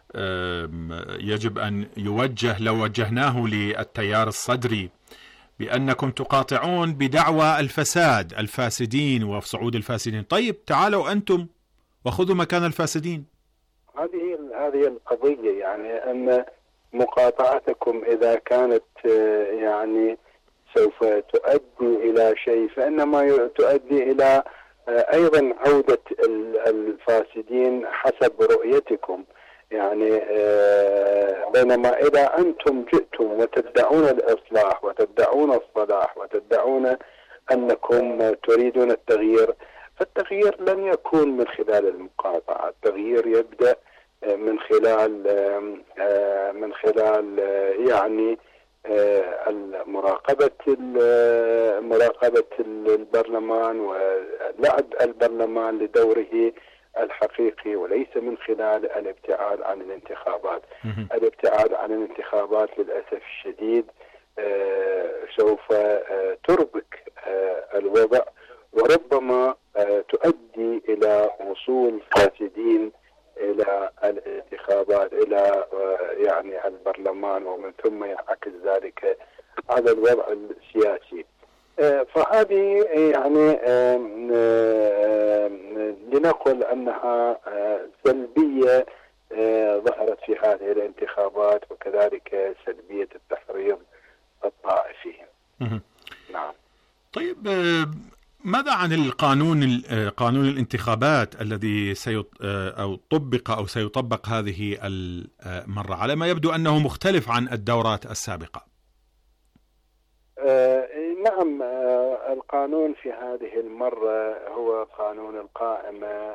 يجب أن يوجه لو وجهناه للتيار الصدري بأنكم تقاطعون بدعوى الفساد، الفاسدين وصعود الفاسدين. طيب تعالوا أنتم وخذوا مكان الفاسدين. هذه هذه القضية، يعني أن مقاطعتكم إذا كانت يعني سوف تؤدي إلى شيء فإنما تؤدي إلى أيضا عودة الفاسدين حسب رؤيتكم. يعني بينما إذا أنتم جئتم وتدعون الإصلاح وتدعون الصلاح وتدعون أنكم تريدون التغيير، فالتغيير لن يكون من خلال المقاطعة. التغيير يبدأ من خلال من خلال يعني مراقبة مراقبة البرلمان ولعب البرلمان لدوره الحقيقي، وليس من خلال الابتعاد عن الانتخابات. الابتعاد عن الانتخابات للأسف الشديد سوف تربك الوضع، وربما تؤدي إلى وصول فاسدين إلى الانتخابات، إلى يعني البرلمان، ومن ثم ينعكس ذلك على الوضع السياسي. فهذه يعني لنقل أنها سلبية ظهرت في هذه الانتخابات، وكذلك سلبية التحريض الطائفي. نعم. طيب ماذا عن القانون قانون الانتخابات الذي سيط أو طبق أو سيطبق هذه المرة؟ على ما يبدو أنه مختلف عن الدورات السابقة. آه نعم، آه القانون في هذه المرة هو قانون القائمة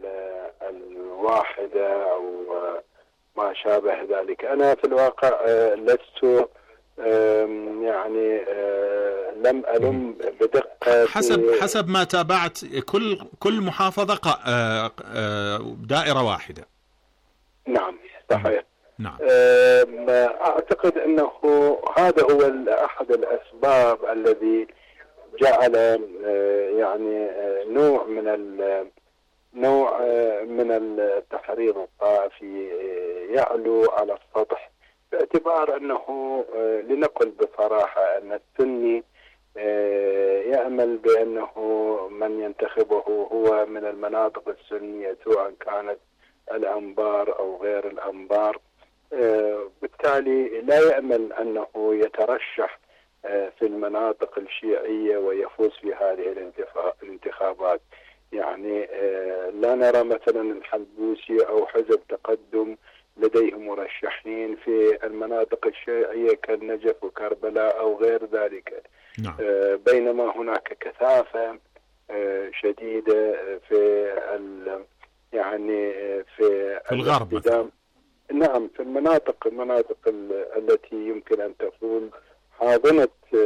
الواحدة أو ما شابه ذلك. أنا في الواقع آه لست آه يعني آه لم ألم بدقة حسب حسب ما تابعت. كل كل محافظة آه آه دائرة واحدة. نعم صحيح. نعم. أعتقد أنه هذا هو أحد الأسباب الذي جعل يعني نوع من نوع من التحريض الطائفي يعلو على السطح، باعتبار أنه لنقل بصراحة أن السني يأمل بأنه من ينتخبه هو من المناطق السنية، سواء كانت الأنبار أو غير الأنبار. بالتالي لا يأمل أنه يترشح في المناطق الشيعية ويفوز في هذه الانتخابات. يعني لا نرى مثلا الحلبوسي أو حزب تقدم لديهم مرشحين في المناطق الشيعية كالنجف وكربلاء أو غير ذلك. نعم. بينما هناك كثافة شديدة في يعني في, في الغرب مثلا. نعم، في المناطق المناطق التي يمكن أن تكون حاضنة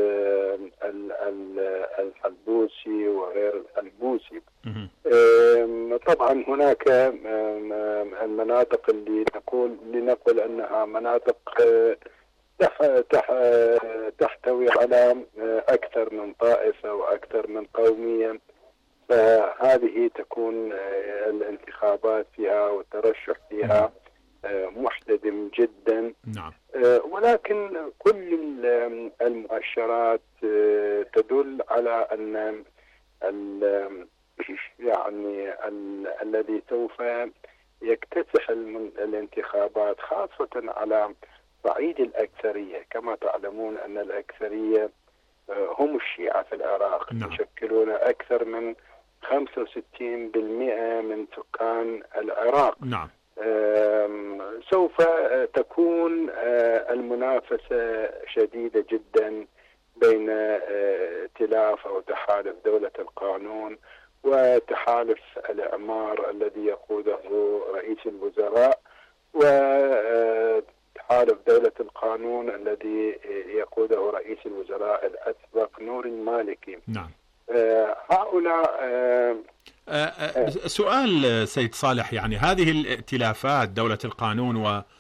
البوسي وغير البوسي. طبعا هناك المناطق اللي نقول لنقل أنها مناطق تحتوي على أكثر من طائفة وأكثر من قومية، فهذه تكون الانتخابات فيها والترشح فيها محتدم جدا. نعم. ولكن كل المؤشرات تدل على أن يعني الذي سوف يكتسح الانتخابات خاصة على صعيد الأكثرية. كما تعلمون أن الأكثرية هم الشيعة في العراق. نعم. يشكلون أكثر من خمسة وستين بالمئة من سكان العراق. نعم. سوف تكون المنافسة شديدة جدا بين ائتلاف أو تحالف دولة القانون وتحالف الإعمار الذي يقوده رئيس الوزراء، وتحالف دولة القانون الذي يقوده رئيس الوزراء الأسبق نور المالكي. نعم. هؤلاء سؤال سيد صالح، يعني هذه الائتلافات دولة القانون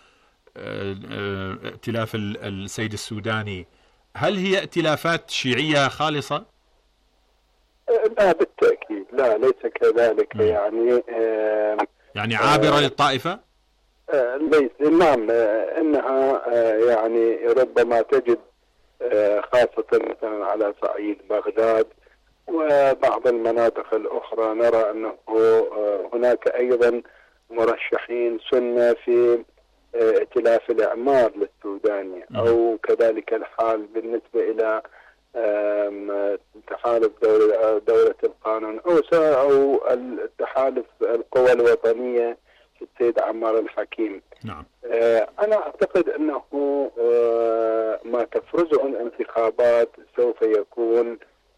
وائتلاف السيد السوداني، هل هي ائتلافات شيعية خالصة؟ لا بالتأكيد، لا ليس كذلك. م. يعني يعني عابرة للطائفة؟ ليس. نعم، إنها يعني ربما تجد خاصة مثلا على صعيد بغداد وبعض المناطق الأخرى نرى أنه هناك أيضا مرشحين سنة في ائتلاف الإعمار للسوداني، أو كذلك الحال بالنسبة إلى تحالف دولة, دولة القانون أو أو التحالف القوى الوطنية في السيد عمار الحكيم. نعم. أنا أعتقد أنه ما تفرزه الانتخابات سوف يكون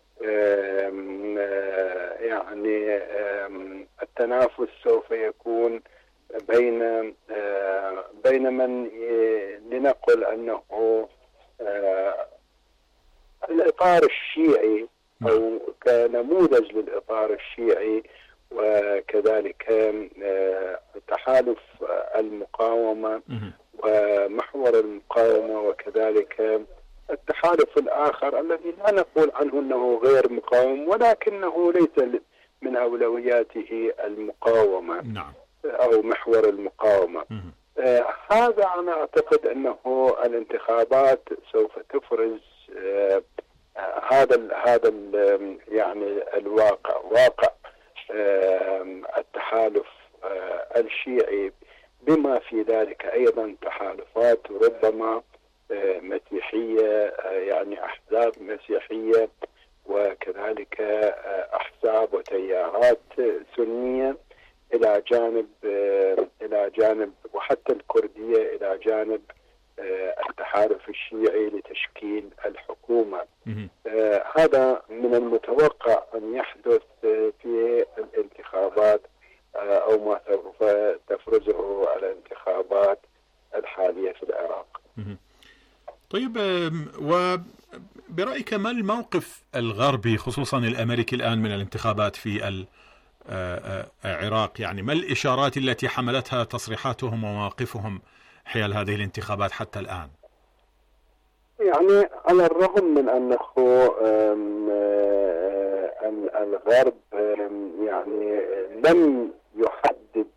يعني التنافس سوف يكون بين بين من لنقل أنه الإطار الشيعي أو كنموذج للإطار الشيعي، وكذلك تحالف المقاومة ومحور المقاومة، وكذلك التحالف الآخر الذي لا نقول عنه أنه غير مقاوم ولكنه ليس من أولوياته المقاومة. نعم. أو محور المقاومة. آه هذا أنا أعتقد أنه الانتخابات سوف تفرز آه هذا ال هذا ال يعني الواقع، واقع آه التحالف آه الشيعي، بما في ذلك أيضا تحالفات ربما آه مسيحية، آه يعني أحزاب مسيحية، وكذلك آه أحزاب وتيارات سنية إلى جانب إلى جانب وحتى الكردية إلى جانب التحالف الشيعي لتشكيل الحكومة. هذا من المتوقع أن يحدث في الانتخابات أو ما سوف تفرزه الانتخابات الحالية في العراق. طيب، وبرأيك ما الموقف الغربي خصوصا الأمريكي الآن من الانتخابات في ال العراق؟ يعني ما الإشارات التي حملتها تصريحاتهم ومواقفهم حيال هذه الانتخابات حتى الآن؟ يعني على الرغم من أنه الغرب يعني لم يحدد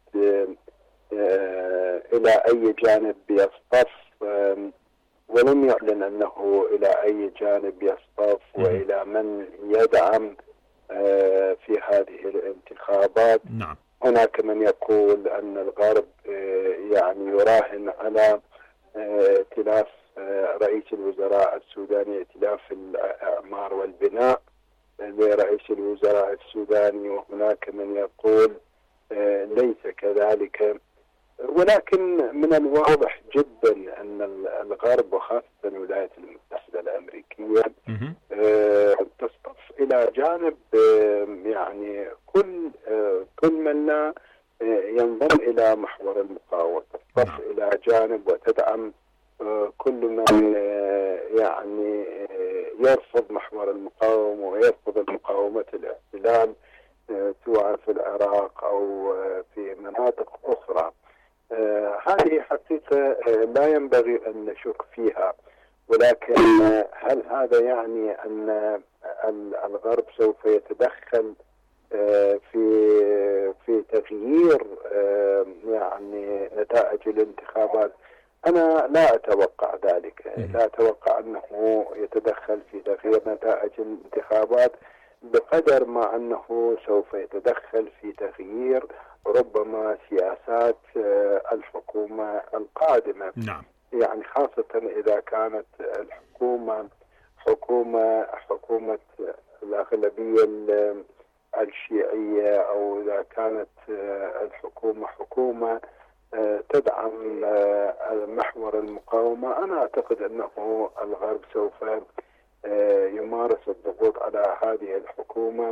إلى أي جانب يصطف، ولم يعلن أنه إلى أي جانب يصطف وإلى من يدعم في هذه الانتخابات. نعم. هناك من يقول أن الغرب يعني يراهن على ائتلاف رئيس الوزراء السوداني، ائتلاف الإعمار والبناء لرئيس الوزراء السوداني، وهناك من يقول ليس كذلك، ولكن من الواضح جدا أن الغرب وخاصة الولايات المتحدة الأمريكية تصطف إلى جانب يعني كل كل من لا ينضم إلى محور المقاومة، تصطف إلى جانب وتدعم كل من يعني يرفض محور المقاومة ويرفض المقاومة الاحتلال سواء في العراق أو في مناطق أخرى. هذه حقيقة لا ينبغي أن نشك فيها، ولكن هل هذا يعني أن الغرب سوف يتدخل في في تغيير يعني نتائج الانتخابات؟ أنا لا أتوقع ذلك، لا أتوقع أنه يتدخل في تغيير نتائج الانتخابات بقدر ما أنه سوف يتدخل في تغيير ربما سياسات الحكومة القادمة. نعم. يعني خاصة إذا كانت الحكومة حكومة حكومة الأغلبية الشيعية، أو إذا كانت الحكومة حكومة تدعم محور المقاومة. أنا أعتقد أنه الغرب سوف يمارس الضغوط على هذه الحكومة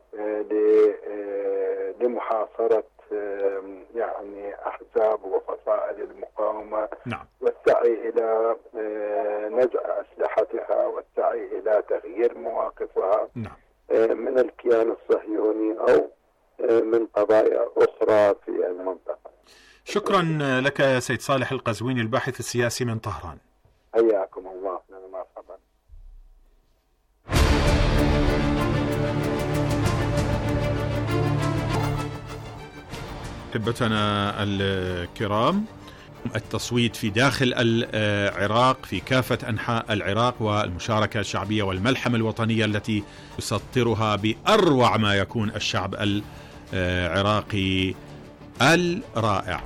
لمحاصرة يعني أحزاب وفصائل المقاومة. نعم. والسعي إلى نزع أسلحتها والسعي إلى تغيير مواقفها. نعم. من الكيان الصهيوني أو من قضايا أخرى في المنطقة. شكرا لك يا سيد صالح القزويني الباحث السياسي من طهران. حياكم الله. مرحبا. أحبتنا الكرام، التصويت في داخل العراق في كافة أنحاء العراق والمشاركة الشعبية والملحمة الوطنية التي يسطرها بأروع ما يكون الشعب العراقي الرائع.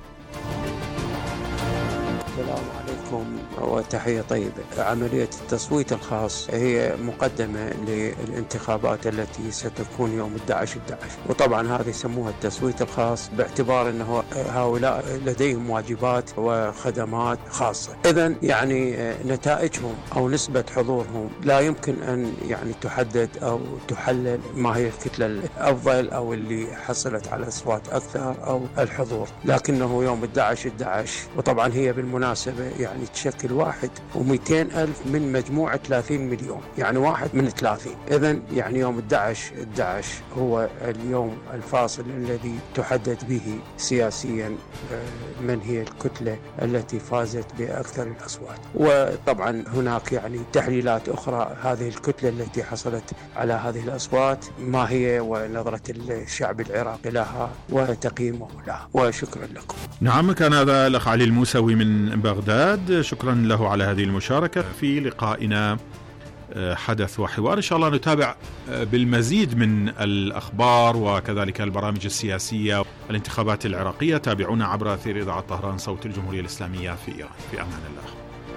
السلام عليكم وتحية طيبة. عملية التصويت الخاص هي مقدمة للانتخابات التي ستكون يوم أحد عشر أحد عشر، وطبعا هذا يسموها التصويت الخاص باعتبار أنه هؤلاء لديهم واجبات وخدمات خاصة. إذن يعني نتائجهم أو نسبة حضورهم لا يمكن أن يعني تحدد أو تحلل ما هي الكتلة الأفضل أو اللي حصلت على أصوات أكثر أو الحضور، لكنه يوم أحد عشر أحد عشر، وطبعا هي بالمناسبة يعني تشكل واحد ومئتين ألف من مجموعة ثلاثين مليون، يعني واحد من ثلاثين. إذن يعني يوم أحد عشر أحد عشر هو اليوم الفاصل الذي تحدد به سياسيا من هي الكتلة التي فازت بأكثر الأصوات. وطبعا هناك يعني تحليلات أخرى، هذه الكتلة التي حصلت على هذه الأصوات ما هي، ونظرة الشعب العراقي لها وتقييمه لها. وشكرا لكم. نعم، كان هذا الأخ علي الموسوي من بغداد، شكرا له على هذه المشاركة في لقائنا حدث وحوار. إن شاء الله نتابع بالمزيد من الأخبار وكذلك البرامج السياسية والانتخابات العراقية. تابعونا عبر أثير إذاعة طهران صوت الجمهورية الإسلامية في إيران. في أمان الله.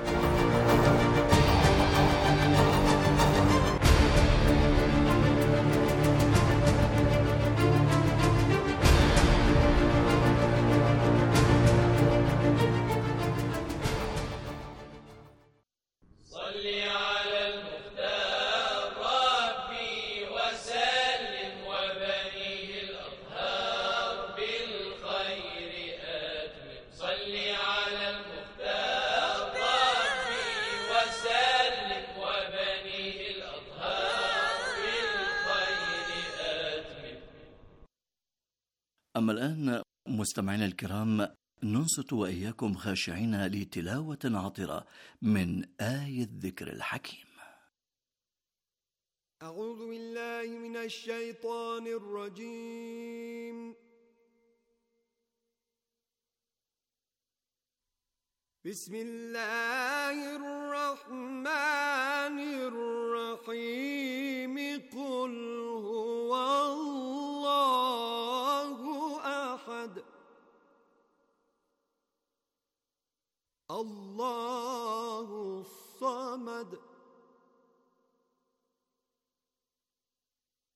أما الآن مستمعينا الكرام، ننصت وإياكم خاشعين لتلاوة عطرة من آية الذكر الحكيم. أعوذ بالله من الشيطان الرجيم. بسم الله الرحمن الرحيم. قل هو الله أحد الله الصمد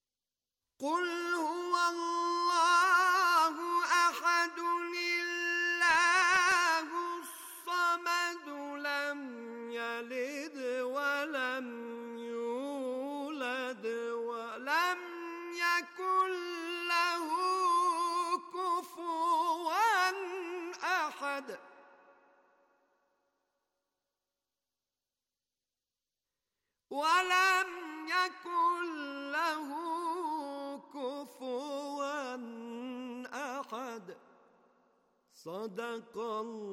قل هو الله أحد ولم يكن له كفوا أحد. صدق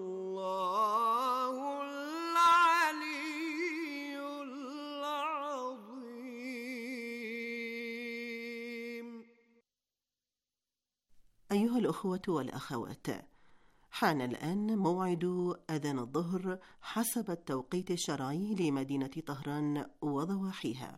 الله العلي العظيم. أيها الأخوة والأخوات، حان الآن موعد أذان الظهر حسب التوقيت الشرعي لمدينة طهران وضواحيها.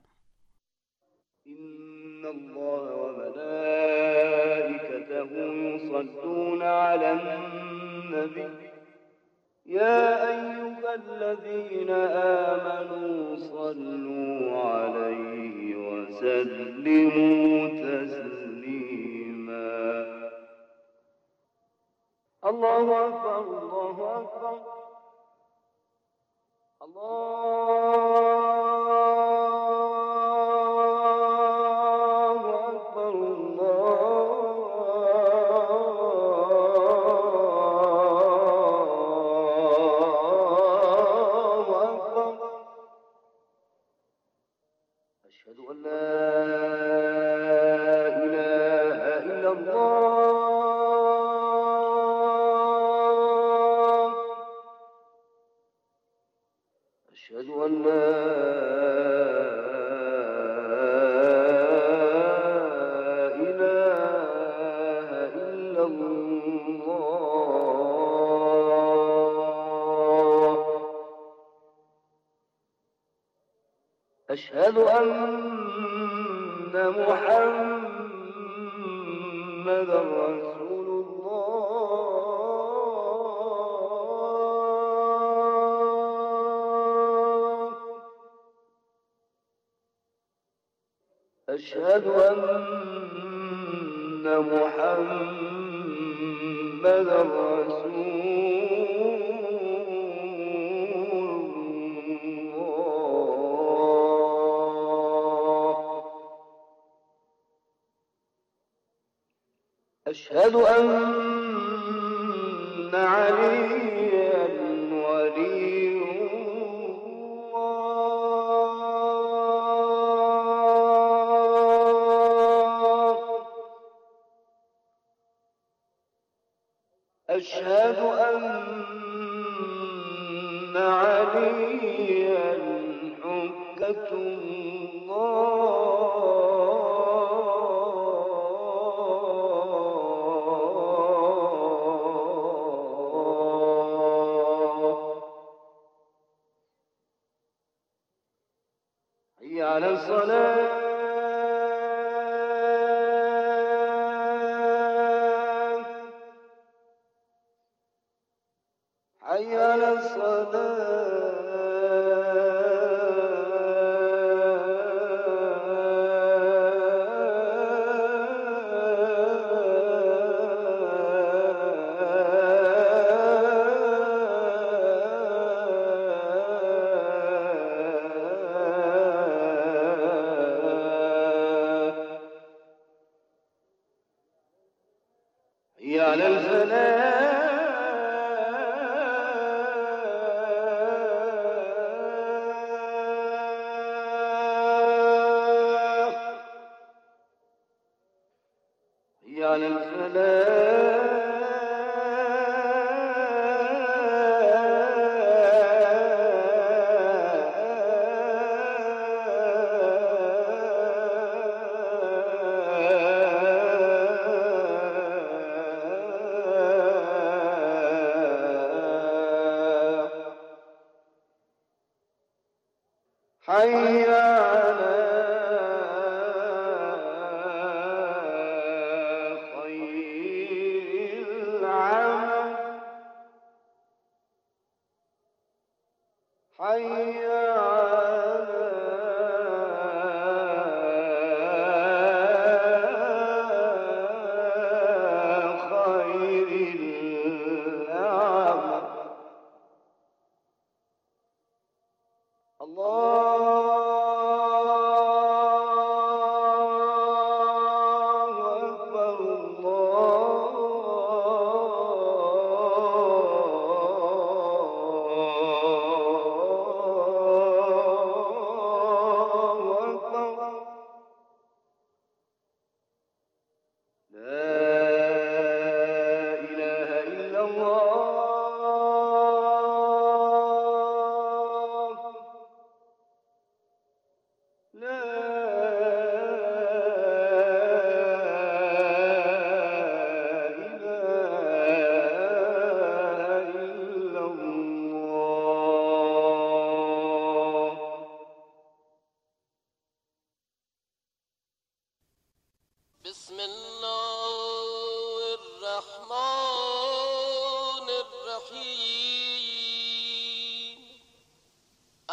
إن الله وملائكته يصلون على النبي يا أيها الذين آمنوا صلوا عليه وسلموا تسليما. الله أكبر الله أكبر الله أكبر الله أكبر. أشهد أن لا إله إلا الله. أشهد أن لا إله إلا الله. أشهد أن محمدا رسول الله. أشهد أن محمدا رسول الله. أشهد أن عليا ولي الله. أشهد أن عليا حجة الله. حي على الصلاة. حي على الصلاة. حي على الفلاح. حي على الفلاح. حي على خير العمل. حي على خير العمل. الله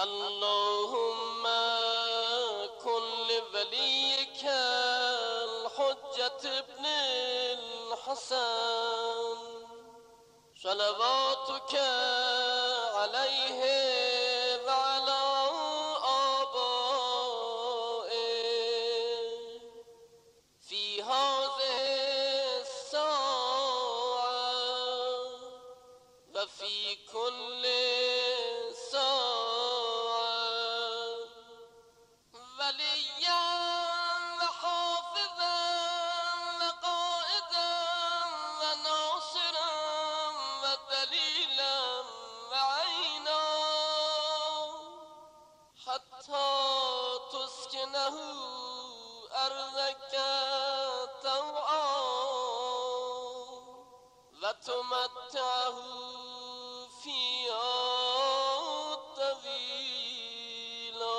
اللهم كن لوليك الحجة ابن الحسن صلواتك عليه وعلى آبائه في هذه الساعة وفي كل وتمتعه فيها طويلا.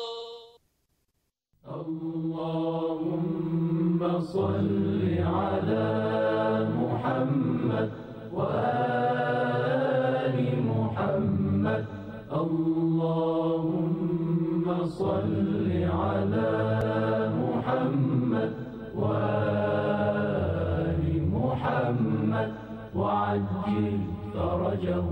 اللهم صل على محمد وآل محمد. اللهم صل على محمد وآل محمد وعجل فرجه.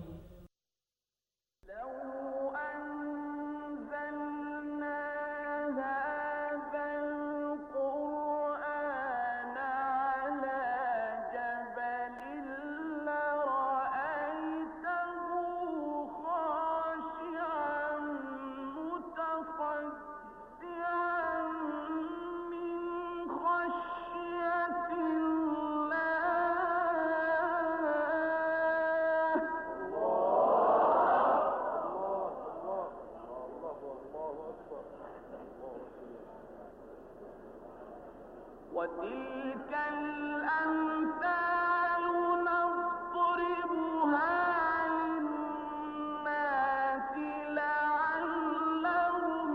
وتلك الأمثال نضربها للناس لعلهم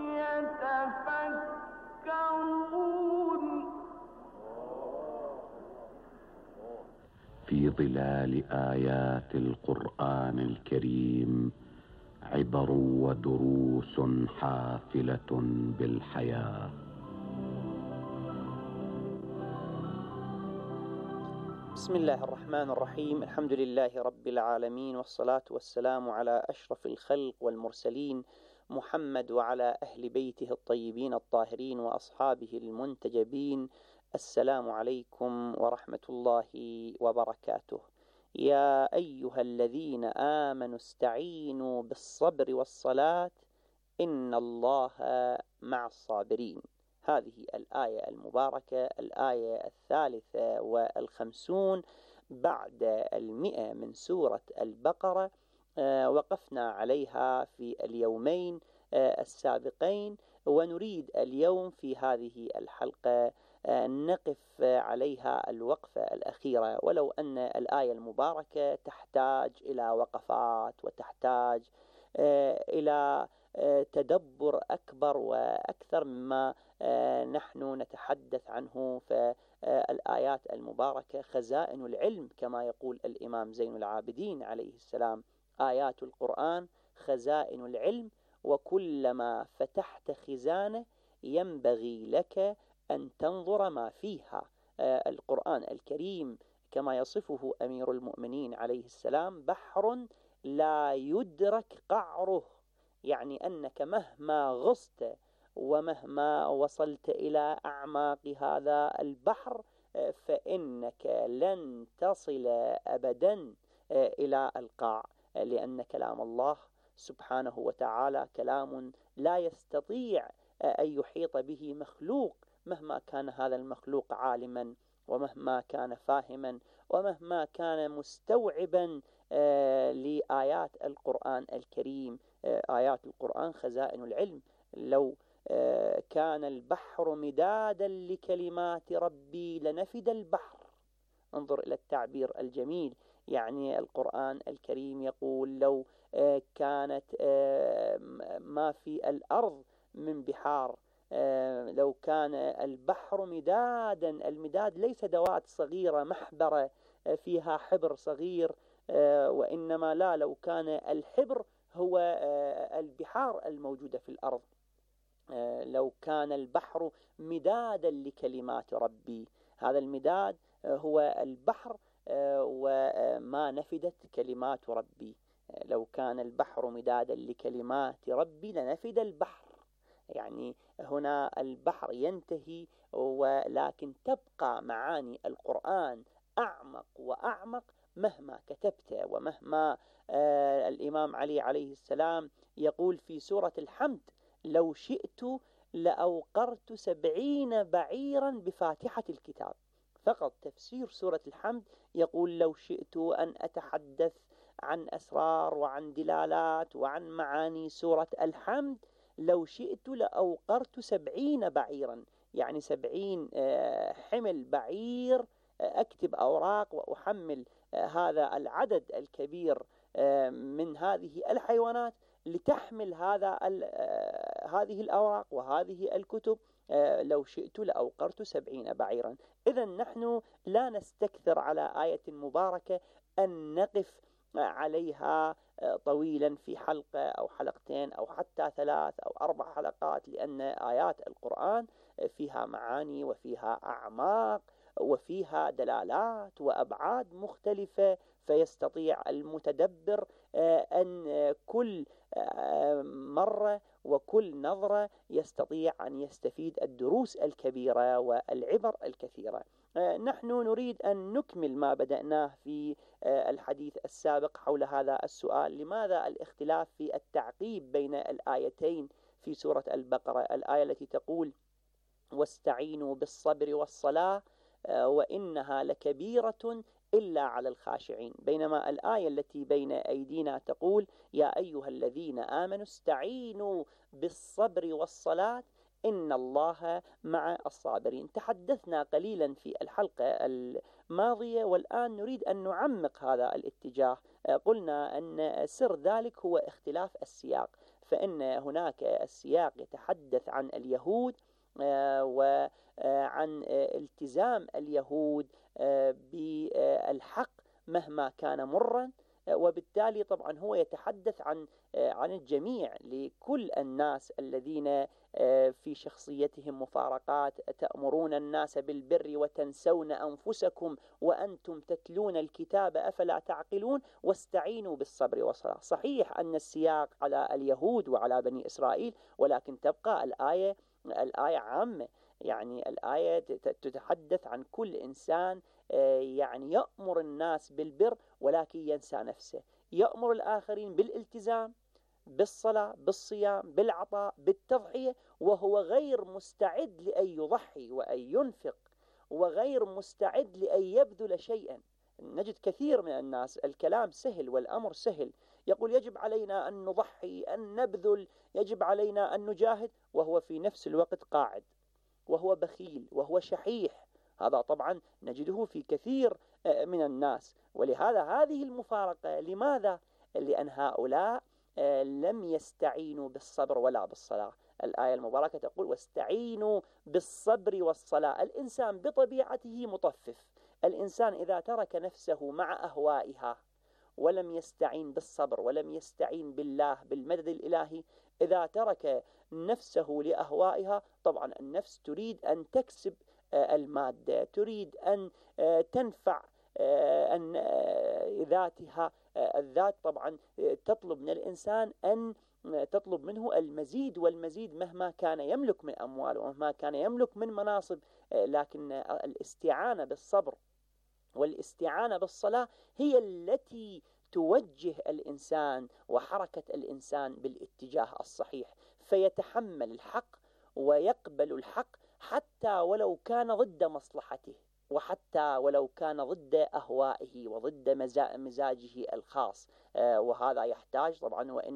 يتفكرون. في ظلال آيات القرآن الكريم عبر ودروس حافلة بالحياة. بسم الله الرحمن الرحيم. الحمد لله رب العالمين، والصلاة والسلام على أشرف الخلق والمرسلين محمد وعلى أهل بيته الطيبين الطاهرين وأصحابه المنتجبين. السلام عليكم ورحمة الله وبركاته. يا أيها الذين آمنوا استعينوا بالصبر والصلاة إن الله مع الصابرين. هذه الآية المباركة، الآية الثالثة والخمسون بعد المئة من سورة البقرة. وقفنا عليها في اليومين السابقين، ونريد اليوم في هذه الحلقة نقف عليها الوقفة الأخيرة، ولو أن الآية المباركة تحتاج إلى وقفات وتحتاج إلى تدبر أكبر وأكثر مما نحن نتحدث عنه. فالآيات المباركة خزائن العلم كما يقول الإمام زين العابدين عليه السلام. آيات القرآن خزائن العلم، وكلما فتحت خزانة ينبغي لك أن تنظر ما فيها. القرآن الكريم كما يصفه أمير المؤمنين عليه السلام بحر لا يدرك قعره، يعني أنك مهما غصت ومهما وصلت إلى أعماق هذا البحر فإنك لن تصل أبدا إلى القاع، لأن كلام الله سبحانه وتعالى كلام لا يستطيع أن يحيط به مخلوق، مهما كان هذا المخلوق عالما ومهما كان فاهما ومهما كان مستوعبا لآيات القرآن الكريم. آيات القرآن خزائن العلم. لو كان البحر مدادا لكلمات ربي لنفد البحر. انظر إلى التعبير الجميل، يعني القرآن الكريم يقول لو كانت ما في الأرض من بحار، لو كان البحر مدادا، المداد ليس دوات صغيرة محبرة فيها حبر صغير، وإنما لا، لو كان الحبر هو البحار الموجودة في الأرض. لو كان البحر مدادا لكلمات ربي، هذا المداد هو البحر وما نفدت كلمات ربي. لو كان البحر مدادا لكلمات ربي لنفد البحر. يعني هنا البحر ينتهي، ولكن تبقى معاني القرآن أعمق وأعمق مهما كتبت ومهما آه الإمام علي عليه السلام يقول في سورة الحمد: لو شئت لأوقرت سبعين بعيرا بفاتحة الكتاب. فقط تفسير سورة الحمد يقول: لو شئت أن أتحدث عن أسرار وعن دلالات وعن معاني سورة الحمد، لو شئت لأوقرت سبعين بعيرا، يعني سبعين حمل بعير، أكتب أوراق وأحمل هذا العدد الكبير من هذه الحيوانات لتحمل هذا هذه الأوراق وهذه الكتب. لو شئت لأوقرت سبعين بعيرا. إذن نحن لا نستكثر على آية مباركة أن نقف عليها طويلا في حلقة أو حلقتين أو حتى ثلاث أو أربع حلقات، لأن آيات القرآن فيها معاني وفيها أعماق وفيها دلالات وأبعاد مختلفة، فيستطيع المتدبر أن كل مرة وكل نظرة يستطيع أن يستفيد الدروس الكبيرة والعبر الكثيرة. نحن نريد أن نكمل ما بدأناه في الحديث السابق حول هذا السؤال: لماذا الاختلاف في التعقيب بين الآيتين في سورة البقرة؟ الآية التي تقول: واستعينوا بالصبر والصلاة وإنها لكبيرة إلا على الخاشعين، بينما الآية التي بين أيدينا تقول: يا أيها الذين آمنوا استعينوا بالصبر والصلاة إن الله مع الصابرين. تحدثنا قليلا في الحلقة الماضية، والآن نريد أن نعمق هذا الاتجاه. قلنا أن سر ذلك هو اختلاف السياق، فإن هناك السياق يتحدث عن اليهود وعن التزام اليهود بالحق مهما كان مرا، وبالتالي طبعا هو يتحدث عن عن الجميع، لكل الناس الذين في شخصيتهم مفارقات: تأمرون الناس بالبر وتنسون أنفسكم وأنتم تتلون الكتاب أفلا تعقلون واستعينوا بالصبر والصلاة. صحيح أن السياق على اليهود وعلى بني إسرائيل، ولكن تبقى الآية الآية عامة، يعني الآية تتحدث عن كل إنسان يعني يأمر الناس بالبر ولكن ينسى نفسه، يأمر الآخرين بالالتزام بالصلاة بالصيام بالعطاء بالتضحية، وهو غير مستعد لأن يضحي وأن ينفق وغير مستعد لأن يبذل شيئا. نجد كثير من الناس الكلام سهل والأمر سهل، يقول يجب علينا أن نضحي أن نبذل، يجب علينا أن نجاهد، وهو في نفس الوقت قاعد وهو بخيل وهو شحيح. هذا طبعا نجده في كثير من الناس، ولهذا هذه المفارقة. لماذا؟ لأن هؤلاء لم يستعينوا بالصبر ولا بالصلاة. الآية المباركة تقول: واستعينوا بالصبر والصلاة. الإنسان بطبيعته مطفف، الإنسان إذا ترك نفسه مع أهوائها ولم يستعين بالصبر ولم يستعين بالله بالمدد الإلهي، إذا ترك نفسه لأهوائها، طبعا النفس تريد أن تكسب المادة، تريد أن تنفع أن ذاتها. الذات طبعا تطلب من الإنسان أن تطلب منه المزيد والمزيد مهما كان يملك من أموال ومهما كان يملك من مناصب، لكن الاستعانة بالصبر والاستعانة بالصلاة هي التي توجه الإنسان وحركة الإنسان بالاتجاه الصحيح، فيتحمل الحق ويقبل الحق حتى ولو كان ضد مصلحته، وحتى ولو كان ضد أهوائه وضد مزاجه الخاص. وهذا يحتاج طبعا وإن